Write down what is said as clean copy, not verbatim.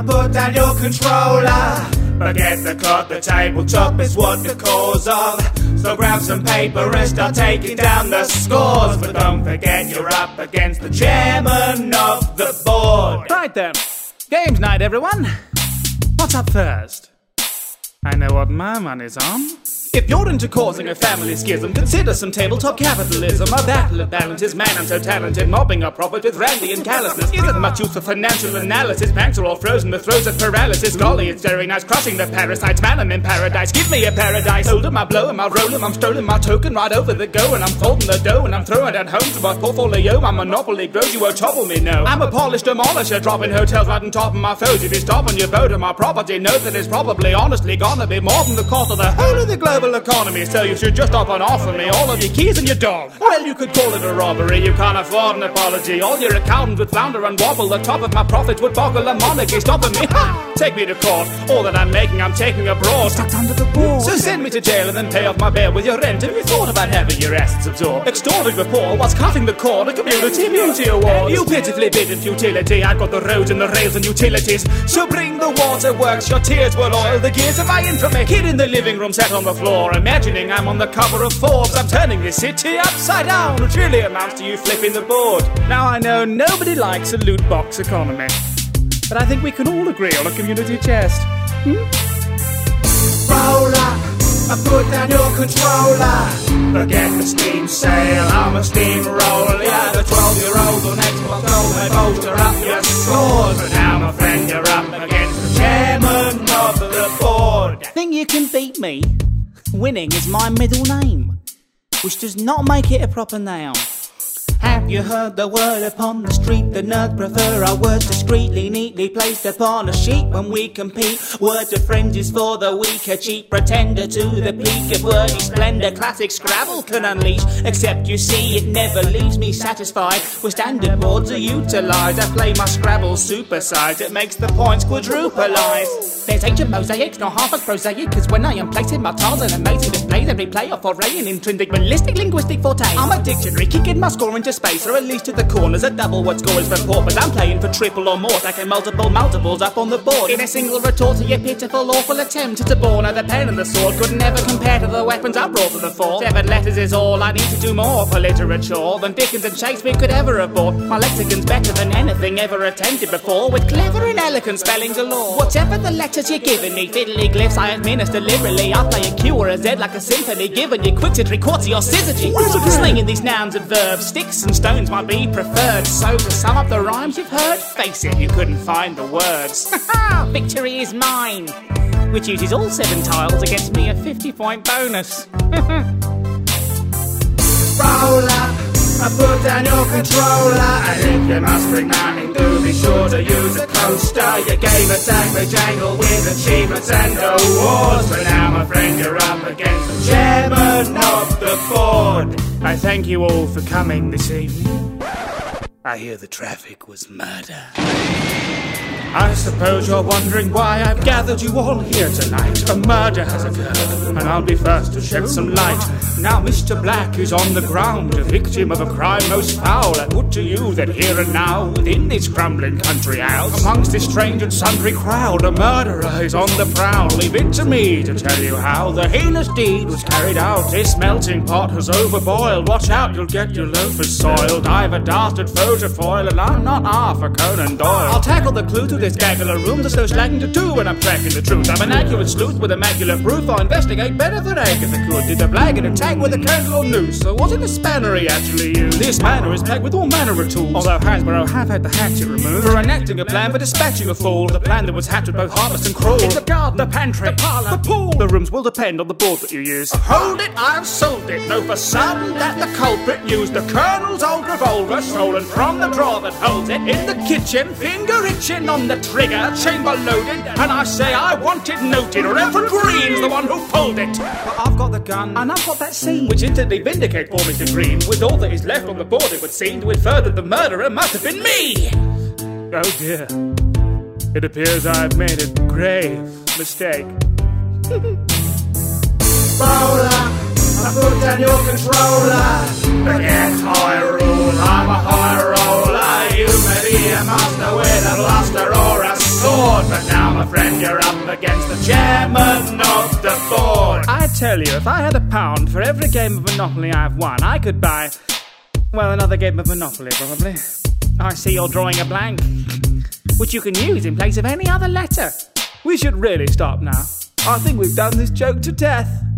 put down your controller. Forget the clock, the tabletop is what the cause of. So grab some paper and start taking down the scores. But don't forget you're up against the chairman of the board. Right then, games night everyone. What's up first? I know what my money's on. If you're into causing a family schism, consider some tabletop capitalism. A battle of balances, man, I'm so talented. Mobbing our profit with randy and callousness. Isn't much use for financial analysis. Banks are all frozen, the throes of paralysis. Golly, it's very nice crushing the parasites. Man, I'm in paradise, give me a paradise. Hold 'em, I blow 'em, I roll 'em, I'm strolling my token right over the go. And I'm folding the dough and I'm throwing it home to my portfolio. My monopoly grows, you won't topple me, no. I'm a polished demolisher, dropping hotels right on top of my foes. If you stop on your boat or my property, know that it's probably honestly gonna be more than the cost of the whole of the global economy, so you should just stop and offer me all of your keys and your dog. Well, you could call it a robbery, you can't afford an apology. All your accountants would flounder and wobble, the top of my profits would boggle a monarchy. Stopping me, ha! Take me to court, all that I'm making I'm taking abroad. Stuck under the board. So send me to jail and then pay off my bail with your rent. Have you thought about having your assets absorbed? Extorting the poor, what's cutting the cord? A community beauty award. You pitifully bid in futility, I've got the roads and the rails and utilities. So bring the waterworks, your tears will oil the gears of my infamy. Kid in the living room sat on the floor, imagining I'm on the cover of Forbes. I'm turning this city upside down, which really amounts to you flipping the board. Now I know nobody likes a loot box economy, but I think we can all agree on a community chest. Roll up and put down your controller. Forget the Steam sale, I'm a steamroller. Yeah, the 12-year-old on Xbox Gold may bolster up your scores. But now, my friend, you're up against the chairman of the board. Think you can beat me? Winning is my middle name, which does not make it a proper noun. Have you heard the word upon the street? The nerds prefer our words discreetly, neatly placed upon a sheet when we compete. Words of fringes for the weak, a cheap pretender to the peak of wordy splendor. Classic Scrabble can unleash, except you see it never leaves me satisfied. With standard boards are utilised, I play my Scrabble supersized. It makes the points quadrupleise. There's ancient mosaics, not half as prosaic, cause when I am placing my tiles and amazing displays, every play off foray an intrinsic ballistic linguistic forte. I'm a dictionary, kicking my score into space, or at least to the corners. A double what score is for port, but I'm playing for triple or more, stacking multiples up on the board. In a single retort to your pitiful, awful attempt to bore. Now the pen and the sword could never compare to the weapons I brought to the fore. 7 letters is all I need to do more for literature than Dickens and Shakespeare could ever have bought. My lexicon's better than anything ever attempted before, with clever and elegant spelling galore. Whatever the letters you're giving me, fiddly glyphs I administer liberally. I play a Q or a Z like a symphony, giving you quixotry, quartzy or syzygy. Slinging these nouns and verbs, sticks and stones might be preferred. So to sum up the rhymes you've heard, face it, you couldn't find the words. Victory is mine, which uses all 7 tiles against me a 50-point bonus. Roll up and put down your controller. And if you must bring money, do be sure to use a coaster. Your game attack the jangle with achievements and awards. But now, my friend, you're up against the chairman of the board. I thank you all for coming this evening. I hear the traffic was murder. I suppose you're wondering why I've gathered you all here tonight. A murder has occurred, and I'll be first to shed some light. Now Mr. Black is on the ground, a victim of a crime most foul. I put to you that here and now, within this crumbling country house, amongst this strange and sundry crowd, a murderer is on the prowl. Leave it to me to tell you how the heinous deed was carried out. This melting pot has overboiled. Watch out, you'll get your loafers soiled. I've a dastard foe to foil, and I'm not half a Conan Doyle. I'll tackle the clue to this gaggle of room. There's no slagging to do when I'm tracking the truth. I'm an accurate sleuth with immaculate proof. I'll investigate better than Agatha could. Did the blagging attack with a candle or noose? So was it a spanner he actually used? This manor is packed with all manner of tools, although Hasbro have had the hatchet removed for enacting a plan for dispatching a fool. The plan that was hatched with both heartless and cruel. In the garden, the pantry, the parlour, the pool. The rooms will depend on the board that you use. Hold it, I've sold it. Know for certain that the culprit used the Colonel's old revolver, stolen from the drawer that holds it. In the kitchen, finger itching on the trigger, chamber loaded, and I say I want it noted. Reverend Green's the one who pulled it. But I've got the gun, and I've got that scene, which instantly vindicate poor Mr. Green. With all that is left on the board, it would seem to infer that the murderer must have been me. Oh dear. It appears I've made a grave mistake. Roll up and put down your controller. Forget Hyrule, I'm a high roller. You may be a master with a blaster or a sword, board. But now, my friend, you're up against the chairman of the board. I tell you, if I had £1 for every game of Monopoly I've won, I could buy, well, another game of Monopoly, probably. I see you're drawing a blank, which you can use in place of any other letter. We should really stop now. I think we've done this joke to death.